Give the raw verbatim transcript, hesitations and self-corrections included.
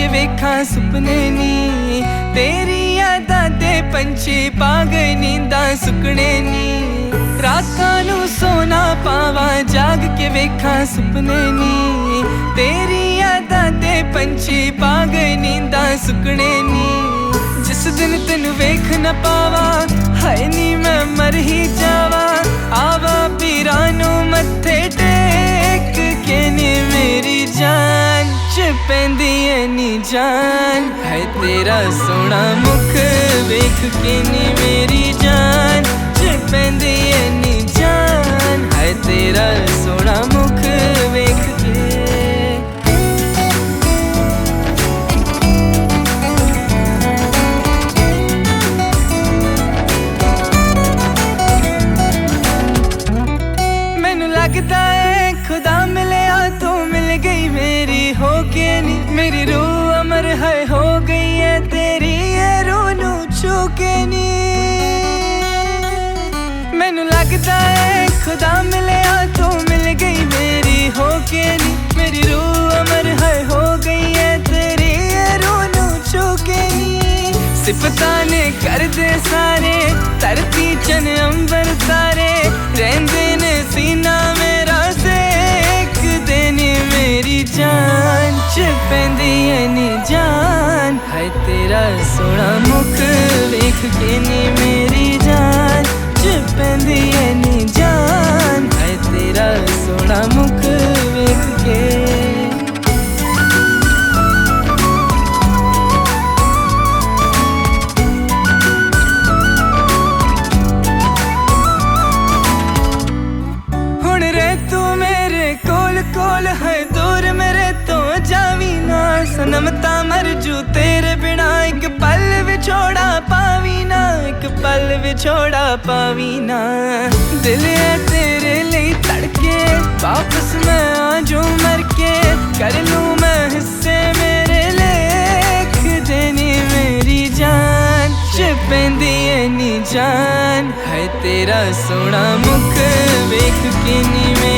के वेखा सुपने नी तेरी यादां ते पंछी पा गए नींदां सुकने नी रातां नू सोना पावा जाग के वेखा सुपने नी तेरी यादां ते पंछी पा गए नींदां सुकने नी जिस दिन तेनू वेख न पावा हाय नी मैं मर ही जावा आवा पीरां नू मत्थे टेक के नी मेरी जान च पैंदी ऐ नी जान है तेरा सोना मुख वेख के नी मेरी जान च पैंदी ऐ नी जान है तेरा सोना मुख वेख के लगता है खुदा मिलया तो मिल गई मेरी हो के नी मेरी रूह अमर है हो गई है तेरी ये रूह नू छू के नी मैनू लगता है खुदा मिलया तो मिल गई मेरी हो के नी मेरी रूह अमर है हो गई है तेरी ये रूह नू छू के नी सिफतां ने कर दे सारे धरती चन अंबर तारे रहंदे ने सीना मेरा सेक देनी मेरी जान च पैंदी ऐ नी जान है तेरा सोना मुख वेख के नी मेरी जान च पैंदी ऐ नी जान है तेरा सोना मुख वेख के कोल है दूर मेरे तो जावी ना सनम ता मर जू तेरे बिना एक पल विछोड़ा पावी ना एक पल विछोड़ा पावी ना दिल है तेरे लिए तड़के वापस मैं आजू मर के कर लूं मैं हिस्से मेरे लिख देनी मेरी जान च पैंदी ऐ नी जान है तेरा सोना मुख वेख के नी